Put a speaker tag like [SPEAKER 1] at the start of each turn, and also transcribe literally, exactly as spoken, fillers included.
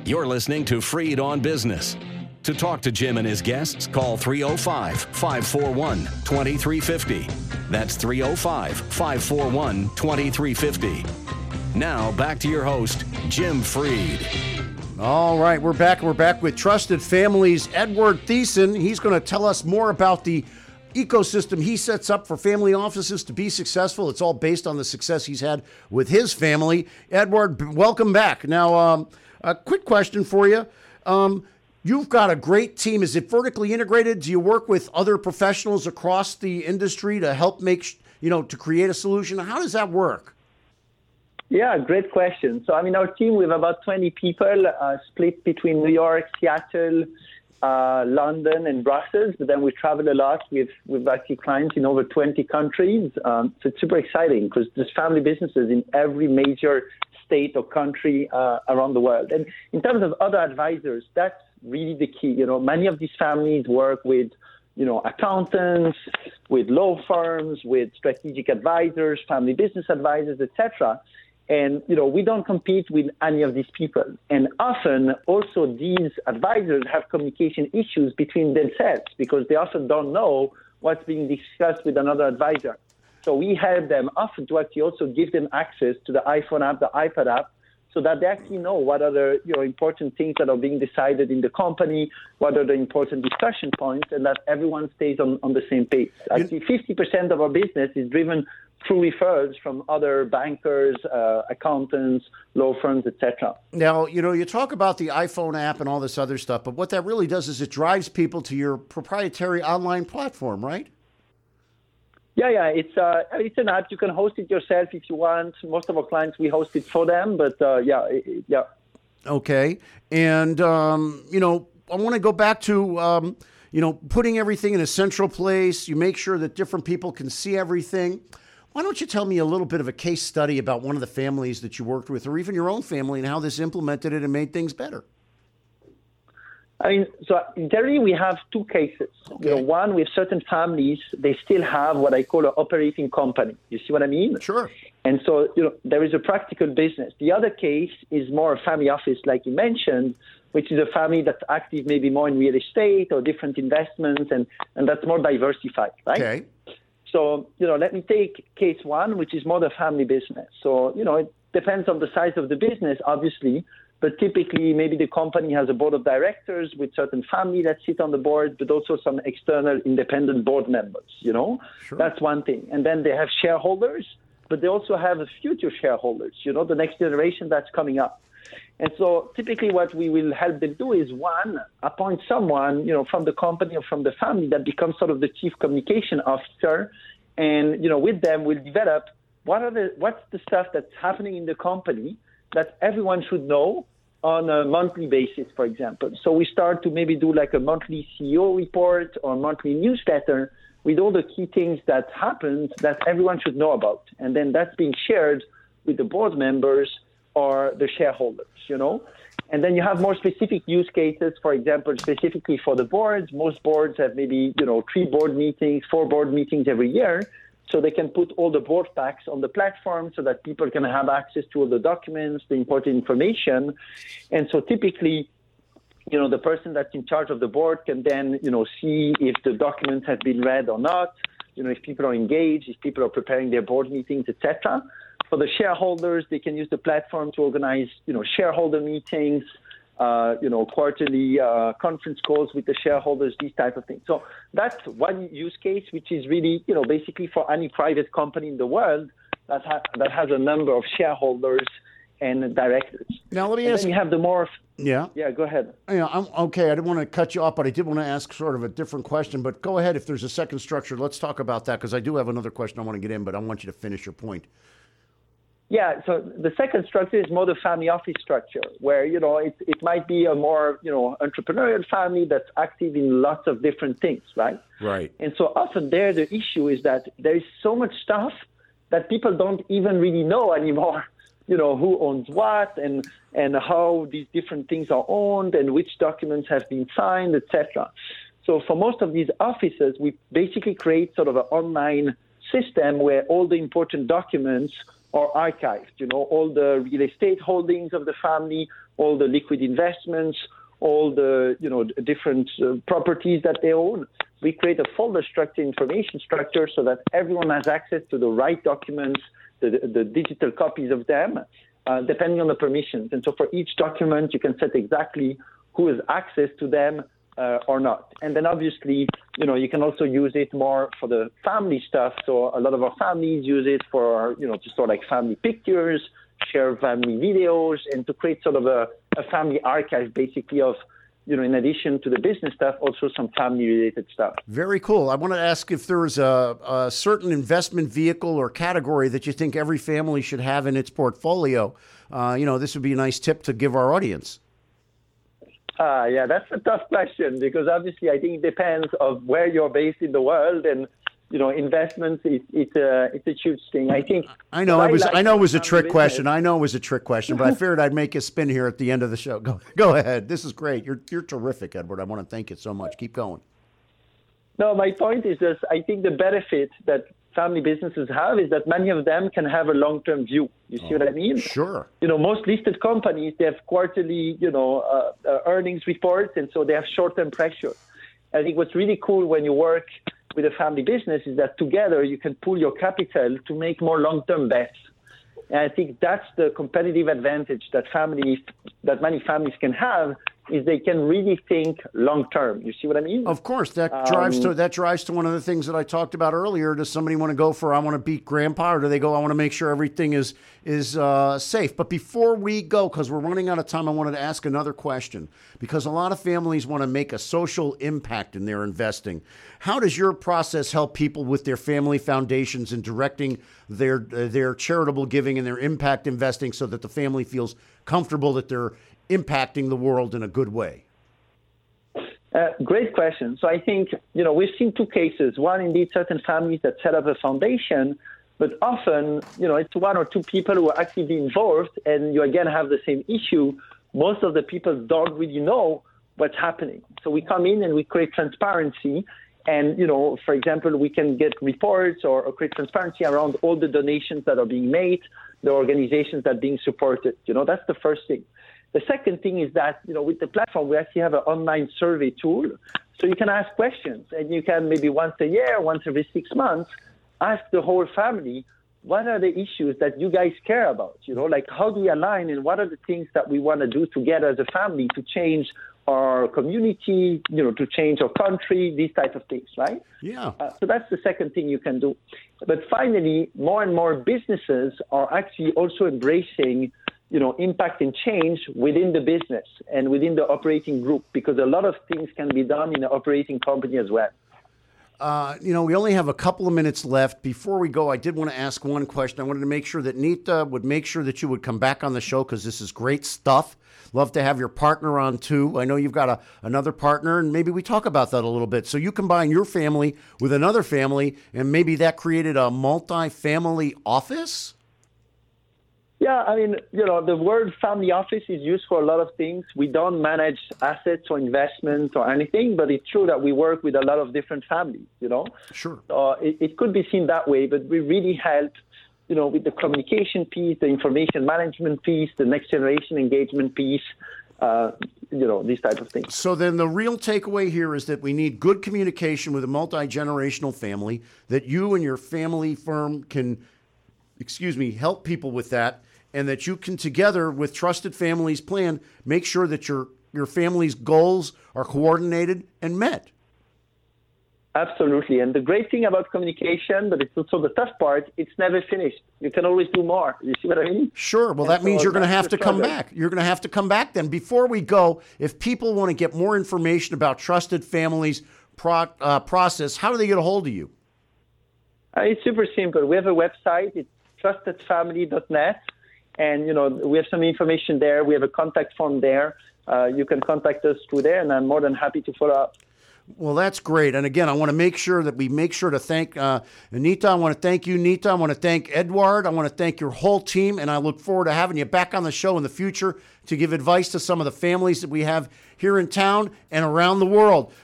[SPEAKER 1] You're listening to Freed on Business. To talk to Jim and his guests, call three oh five, five four one, two three five oh. That's three oh five, five four one, two three five oh. Now, back to your host, Jim Freed.
[SPEAKER 2] All right, we're back. We're back with Trusted Families' Edward Thiessen. He's going to tell us more about the ecosystem he sets up for family offices to be successful. It's all based on the success he's had with his family. Edward, welcome back. Now, um, a quick question for you. Um, You've got a great team. Is it vertically integrated? Do you work with other professionals across the industry to help make, you know, to create a solution? How does that work?
[SPEAKER 3] Yeah, great question. So, I mean, our team, we have about twenty people uh, split between New York, Seattle, uh, London, and Brussels. But then we travel a lot. We've, we've actually clients in over twenty countries. Um, so it's super exciting because there's family businesses in every major state or country uh, around the world. And in terms of other advisors, that's really the key. You know, many of these families work with, you know, accountants, with law firms, with strategic advisors, family business advisors, et cetera. And, you know, we don't compete with any of these people. And often also these advisors have communication issues between themselves because they often don't know what's being discussed with another advisor. So we help them often to actually also give them access to the iPhone app, the iPad app, so that they actually know what are the, you know, important things that are being decided in the company, what are the important discussion points, and that everyone stays on, on the same page. Actually, fifty percent of our business is driven through referrals from other bankers, uh, accountants, law firms, et cetera.
[SPEAKER 2] Now, you know, you talk about the iPhone app and all this other stuff, but what that really does is it drives people to your proprietary online platform, right?
[SPEAKER 3] Yeah, yeah, it's uh, it's an app. You can host it yourself if you want. Most of our clients, we host it for them, but uh, yeah, it, yeah.
[SPEAKER 2] Okay, and um, you know, I want to go back to um, you know, putting everything in a central place. You make sure that different people can see everything. Why don't you tell me a little bit of a case study about one of the families that you worked with, or even your own family, and how this implemented it and made things better?
[SPEAKER 3] I mean, so generally we have two cases.
[SPEAKER 2] Okay.
[SPEAKER 3] You know, one, with certain families, they still have what I call an operating company. You see what I mean?
[SPEAKER 2] Sure.
[SPEAKER 3] And so, you know, there is a practical business. The other case is more a family office, like you mentioned, which is a family that's active maybe more in real estate or different investments, and, and that's more diversified, right?
[SPEAKER 2] Okay.
[SPEAKER 3] So, you know, let me take case one, which is more the family business. So, you know, it depends on the size of the business, obviously. But typically, maybe the company has a board of directors with certain family that sit on the board, but also some external independent board members, you know?
[SPEAKER 2] Sure.
[SPEAKER 3] That's one thing. And then they have shareholders, but they also have future shareholders, you know, the next generation that's coming up. And so typically what we will help them do is, one, appoint someone, you know, from the company or from the family that becomes sort of the chief communication officer. And, you know, with them, we'll develop what are the what's the stuff that's happening in the company that everyone should know on a monthly basis, for example. So we start to maybe do like a monthly C E O report or monthly newsletter with all the key things that happened that everyone should know about. And then that's being shared with the board members or the shareholders, you know. And then you have more specific use cases, for example, specifically for the boards. Most boards have maybe, you know, three board meetings, four board meetings every year. So they can put all the board packs on the platform so that people can have access to all the documents, the important information. And so typically, you know, the person that's in charge of the board can then, you know, see if the documents have been read or not, you know, if people are engaged, if people are preparing their board meetings, et cetera. For the shareholders, they can use the platform to organize, you know, shareholder meetings, uh, you know, quarterly uh, conference calls with the shareholders, these type of things. So that's one use case, which is really, you know, basically for any private company in the world that, ha- that has a number of shareholders and directors.
[SPEAKER 2] Now, let me
[SPEAKER 3] and
[SPEAKER 2] ask
[SPEAKER 3] then you have the more...
[SPEAKER 2] Yeah.
[SPEAKER 3] Yeah, go ahead.
[SPEAKER 2] Yeah, I'm okay. I didn't want to cut you off, but I did want to ask sort of a different question. But go ahead. If there's a second structure, let's talk about that, because I do have another question I want to get in, but I want you to finish your point.
[SPEAKER 3] Yeah, so the second structure is more the family office structure, where, you know, it, it might be a more, you know, entrepreneurial family that's active in lots of different things, right?
[SPEAKER 2] Right.
[SPEAKER 3] And so often there, the issue is that there is so much stuff that people don't even really know anymore, you know, who owns what and, and how these different things are owned and which documents have been signed, et cetera. So for most of these offices, we basically create sort of an online system where all the important documents are archived. You know, all the real estate holdings of the family, all the liquid investments, all the, you know, different uh, properties that they own. We create a folder structure, information structure, so that everyone has access to the right documents, the, the digital copies of them, uh, depending on the permissions. And so for each document, you can set exactly who has access to them uh, or not. And then obviously, you know, you can also use it more for the family stuff. So a lot of our families use it for, you know, to store like family pictures, share family videos, and to create sort of a, a family archive, basically, of, you know, in addition to the business stuff, also some family-related stuff.
[SPEAKER 2] Very cool. I want to ask if there's a, a certain investment vehicle or category that you think every family should have in its portfolio. Uh, you know, this would be a nice tip to give our audience.
[SPEAKER 3] Uh, yeah, that's a tough question, because obviously I think it depends of where you're based in the world, and, you know, investments, it, it's a it's a huge thing. I think.
[SPEAKER 2] I know it was.
[SPEAKER 3] like
[SPEAKER 2] I know it was a trick
[SPEAKER 3] business.
[SPEAKER 2] question. I know it was a trick question, but I figured I'd make a spin here at the end of the show. Go, go ahead. This is great. You're you're terrific, Edward. I want to thank you so much. Keep going.
[SPEAKER 3] No, my point is just, I think the benefit that family businesses have is that many of them can have a long-term view. You see oh, what I mean?
[SPEAKER 2] Sure.
[SPEAKER 3] You know, most listed companies, they have quarterly, you know, uh, uh, earnings reports, and so they have short-term pressure. I think what's really cool when you work with a family business is that together you can pool your capital to make more long-term bets. And I think that's the competitive advantage that families, that many families can have, is they can really think long-term. You see what I mean?
[SPEAKER 2] Of course, that um, drives to that drives to one of the things that I talked about earlier. Does somebody want to go for, I want to beat grandpa, or do they go, I want to make sure everything is is uh, safe? But before we go, because we're running out of time, I wanted to ask another question, because a lot of families want to make a social impact in their investing. How does your process help people with their family foundations and directing their their charitable giving and their impact investing so that the family feels comfortable that they're impacting the world in a good way?
[SPEAKER 3] Uh, great question. So I think, you know, we've seen two cases. One, indeed, certain families that set up a foundation, but often, you know, it's one or two people who are actively involved, and you again have the same issue. Most of the people don't really know what's happening. So we come in and we create transparency. And, you know, for example, we can get reports or, or create transparency around all the donations that are being made, the organizations that are being supported. You know, that's the first thing. The second thing is that, you know, with the platform, we actually have an online survey tool. So you can ask questions, and you can maybe once a year, once every six months, ask the whole family, what are the issues that you guys care about? You know, like, how do we align, and what are the things that we want to do together as a family to change our community, you know, to change our country, these type of things, right?
[SPEAKER 2] Yeah.
[SPEAKER 3] Uh, so that's the second thing you can do. But finally, more and more businesses are actually also embracing, you know, impact and change within the business and within the operating group, because a lot of things can be done in the operating company as well.
[SPEAKER 2] Uh, you know, we only have a couple of minutes left. Before we go, I did want to ask one question. I wanted to make sure that Nita would make sure that you would come back on the show, because this is great stuff. Love to have your partner on too. I know you've got a, another partner, and maybe we talk about that a little bit. So you combine your family with another family, and maybe that created a multi-family office?
[SPEAKER 3] Yeah, I mean, you know, the word family office is used for a lot of things. We don't manage assets or investments or anything, but it's true that we work with a lot of different families, you know.
[SPEAKER 2] Sure.
[SPEAKER 3] Uh, it, it could be seen that way, but we really help, you know, with the communication piece, the information management piece, the next generation engagement piece, uh, you know, these type of things.
[SPEAKER 2] So then the real takeaway here is that we need good communication with a multi-generational family, that you and your family firm can, excuse me, help people with that, and that you can together with Trusted Families Plan make sure that your your family's goals are coordinated and met.
[SPEAKER 3] Absolutely. And the great thing about communication, but it's also the tough part, it's never finished. You can always do more. You see what I mean?
[SPEAKER 2] Sure. Well,
[SPEAKER 3] and
[SPEAKER 2] that
[SPEAKER 3] so
[SPEAKER 2] means you're going to have to come
[SPEAKER 3] struggle.
[SPEAKER 2] back. You're going to have to come back then. Before we go, if people want to get more information about Trusted Families pro, uh, process, how do they get a hold of you?
[SPEAKER 3] Uh, it's super simple. We have a website. It's trusted family dot net. And, you know, we have some information there. We have a contact form there. Uh, you can contact us through there, and I'm more than happy to follow up.
[SPEAKER 2] Well, that's great. And again, I want to make sure that we make sure to thank uh, Nita. I want to thank you, Nita. I want to thank Edward. I want to thank your whole team. And I look forward to having you back on the show in the future to give advice to some of the families that we have here in town and around the world.